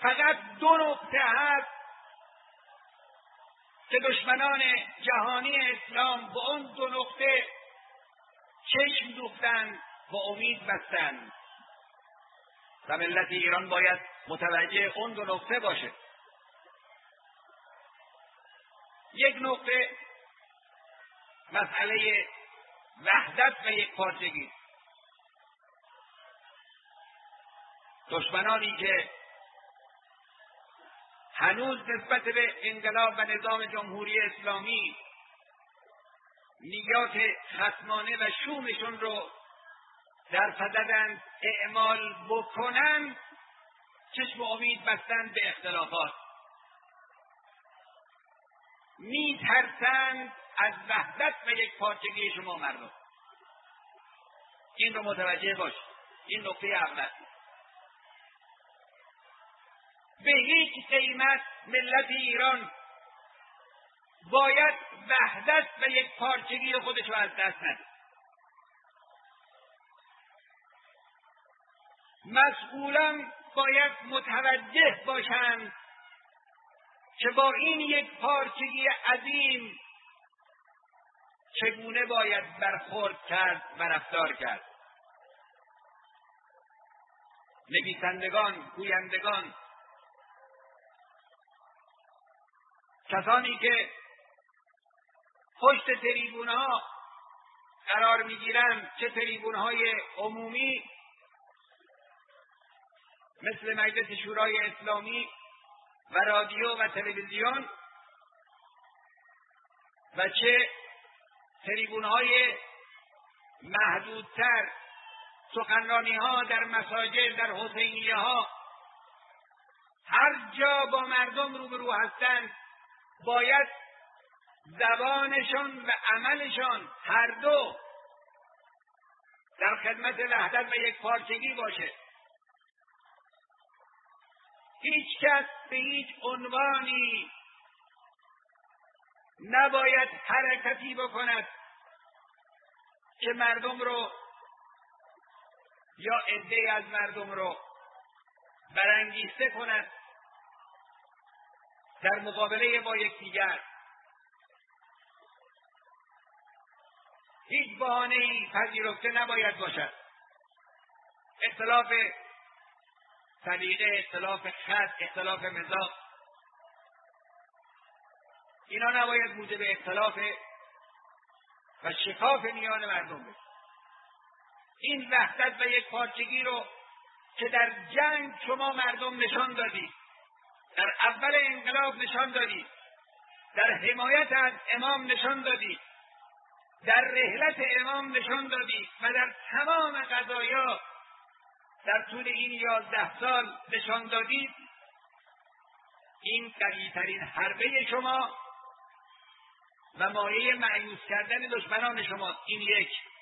فقط دو نقطه هست که دشمنان جهانی اسلام به اون دو نقطه چشم دوختند و امید بستند و ملت ایران باید متوجه اون دو نقطه باشه. یک نقطه مسئله وحدت و یکپارچگی. دشمنانی که هنوز نسبت به انقلاب و نظام جمهوری اسلامی نیات خصمانه و شومشون رو در صددند اعمال بکنند، چشم امید بستند به اختلافات، میترسند از وحدت و یکپارچگی شما مردم. این رو متوجه باش. این نکته اول. به هیچ قیمت ملت ایران باید وحدت و یکپارچگی خودش رو از دست نده. مسئولان باید متوجه باشند که با این یکپارچگی عظیم چگونه باید برخورد کرد و رفتار کرد. نویسندگان، گویندگان، کسانی که پشت تریبون‌ها قرار می‌گیرند، چه تریبون‌های عمومی مثل مجلس شورای اسلامی و رادیو و تلویزیون و چه تریبون‌های محدودتر، سخنرانی‌ها در مساجد، در حسینیه‌ها، هر جا با مردم روبرو هستند باید زبانشان و عملشان هر دو در خدمت وحدت و یکپارچگی باشه. هیچ کس به هیچ عنوانی نباید حرکتی بکند که مردم رو یا عده‌ای از مردم رو برانگیخته کند در مقابله با یکدیگر. هیچ بهانه‌ای پذیرفته نباید باشد. اختلاف سلیقه، اختلاف خط، اختلاف مزاج، اینا نباید موجب اختلاف و شکاف میان مردم بشه. این وحدت و یکپارچگی رو که در جنگ شما مردم نشان دادید، در اول انقلاب نشان دادید، در حمایت از امام نشان دادید، در رحلت امام نشان دادید و در تمام قضایا در طول این 11 سال نشان دادید. این قوی‌ترین حربه شما و مایه مأیوس کردن دشمنان شما. این یک.